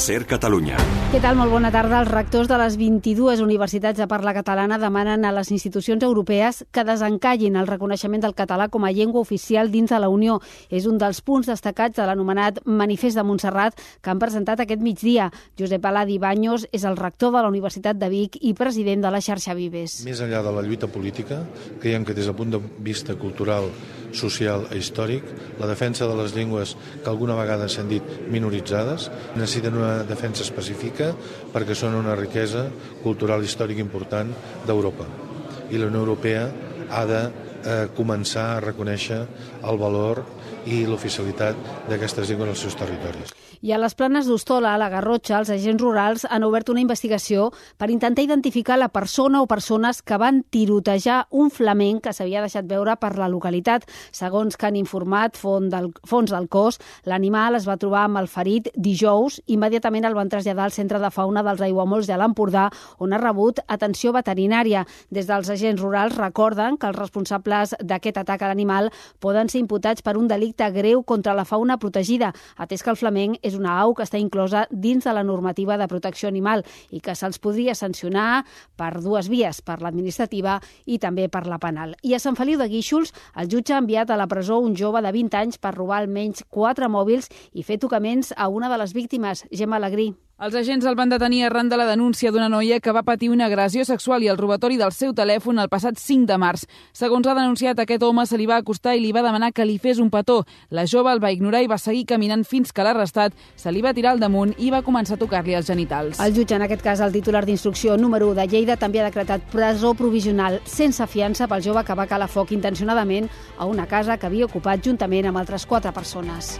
SER Catalunya. Què tal? Molt bona tarda. Els rectors de les 22 universitats de parla catalana demanen a les institucions europees que desencallin el reconeixement del català com a llengua oficial dins de la Unió. És un dels punts destacats de l'anomenat Manifest de Montserrat que han presentat aquest migdia. Josep Aladi Baños és el rector de la Universitat de Vic i president de la xarxa Vives. Més enllà de la lluita política, creiem que des del punt de vista cultural, social i històric, la defensa de les llengües que alguna vegada s'han dit minoritzades necessiten una defensa específica perquè són una riquesa cultural i històrica important d'Europa. I la Unió Europea ha de començar a reconèixer el valor i l'oficialitat d'aquestes llengües als seus territoris. I a les Planes d'Hostola, a la Garrotxa, els agents rurals han obert una investigació per intentar identificar la persona o persones que van tirotejar un flamenc que s'havia deixat veure per la localitat. Segons que han informat fons del cos, l'animal es va trobar amb el ferit dijous. Immediatament el van traslladar al Centre de Fauna dels Aiguamolls de l'Empordà, on ha rebut atenció veterinària. Des dels agents rurals recorden que els responsables d'aquest atac a l'animal poden ser imputats per un delicte greu contra la fauna protegida, atès que el flamenc és una au que està inclosa dins de la normativa de protecció animal i que se'ls podria sancionar per dues vies, per l'administrativa i també per la penal. I a Sant Feliu de Guíxols, el jutge ha enviat a la presó un jove de 20 anys per robar almenys 4 mòbils i fer tocaments a una de les víctimes, Gemma Alegrí. Els agents el van detenir arran de la denúncia d'una noia que va patir una agressió sexual i el robatori del seu telèfon el passat 5 de març. Segons ha denunciat, aquest home se li va acostar i li va demanar que li fes un petó. La jove el va ignorar i va seguir caminant fins que l'ha arrestat, se li va tirar al damunt i va començar a tocar-li els genitals. El jutge, en aquest cas el titular d'instrucció número 1 de Lleida, també ha decretat presó provisional sense fiança pel jove que va calar foc intencionadament a una casa que havia ocupat juntament amb altres 4 persones.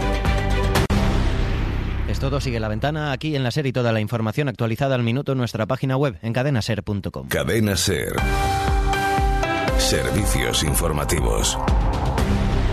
Es todo, sigue La Ventana aquí en la SER y toda la información actualizada al minuto en nuestra página web en cadenaser.com. Cadena SER. Servicios informativos.